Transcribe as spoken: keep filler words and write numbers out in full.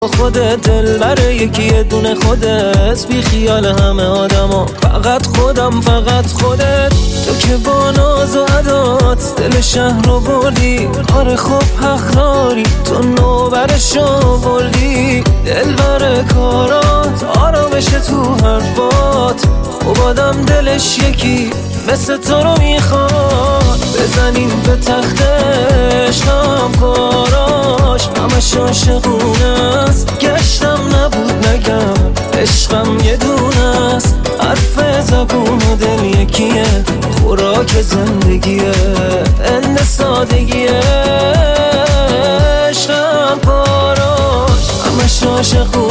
خودت دل بره یکی یه دونه خودت، بی خیال همه آدما، فقط خودم فقط خودت. تو که با ناز و عدات دل شهر رو بردی، آره خب حق داری، تو نوبرش آوردی. دل بره کارات آرامش تو حرفات، خب آدم دلش یکی مثل تو رو میخواد. بزنین به تخت عشقم کاراش، همش عاشقونه است، گشتم نبود نگم عشقم یه دونه است. حرف زبون و دل یکیه، خوراک زندگیه، اند سادگیه. عشقم کاراش همش عاشقونه